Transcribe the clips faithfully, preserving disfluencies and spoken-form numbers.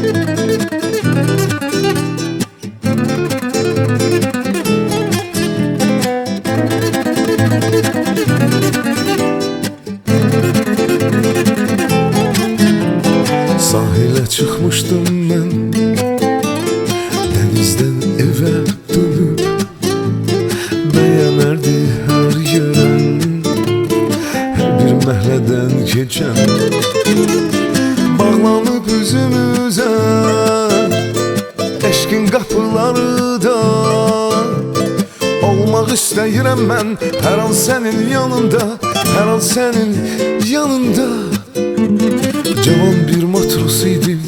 Sahile çıkmıştım ben, denizden eve dönüp beğenerdi her yeren, her bir mehleden geçen. Bağlanıp üzümüze eşkin kapıları da, olmak istəyirəm mən her an senin yanında, her an senin yanında. Cavan bir matros idim,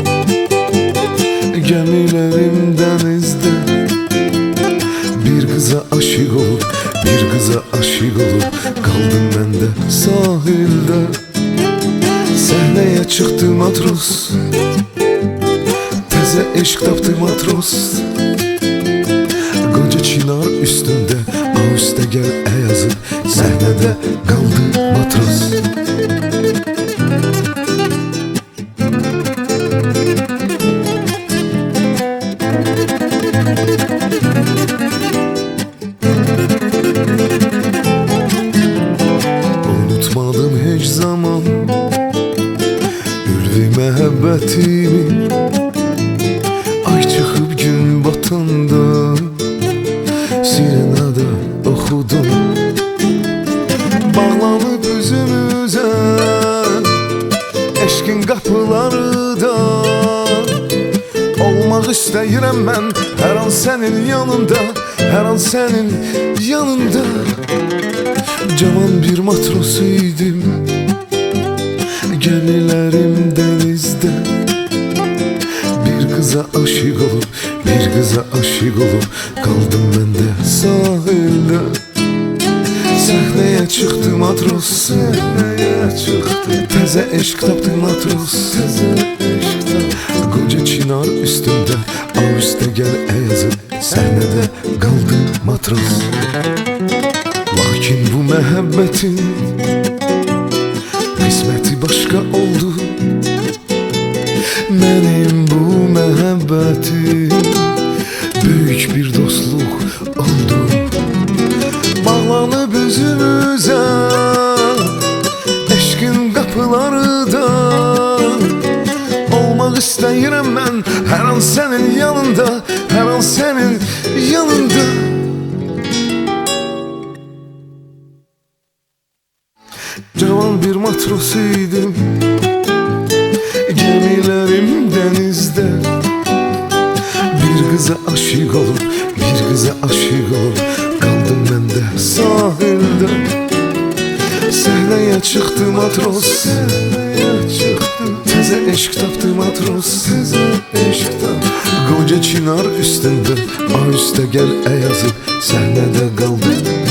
gemilerim denizde. Bir kıza aşık olup, bir kıza aşık olup kaldım ben de sahilde. Sahneye çıktı matros, teze eşk taptı matros. Koca çınar üstünde, o üstte gel e yazıp sahnede kaldı matros. Unutmadım hiç zaman ülvi mehabbetimi, ay çıkıp gün batanda sirenada okudum. Bağlanıp üzümüze eşkin kapıları da, olmak istəyirəm mən her an senin yanında, her an senin yanında. Cavan bir matros idim, gemilerim denizde. Bir kıza aşık olup, bir kıza aşık olup kaldım ben de sahilde. Sahneye çıktı matros, sahneye çıktı, teze eşk taptı matros, teze eşk taptı. Koca çınar üstünde, av üstte gel e yazıp sahnede kaldı matros. Lakin bu məhəbbətin qisməti başqa oldu. Mənim bu məhəbbətim böyük bir dostluq oldu. Bağlanıb üzümüzə eşqin qapıları da, olmaq istəyirəm mən hər an sənin yanında, hər an sənin yanında. Cavan bir matros idim, gemilerim denizde. Bir kıza aşık olup, bir kıza aşık olup kaldım ben de sahilde. Sahneye çıktı matros, sahneye çıktı, teze eşk taptı matros, teze eşk taptı. Koca çınar üstünde, a üstte gel e yazıp sahnede kaldı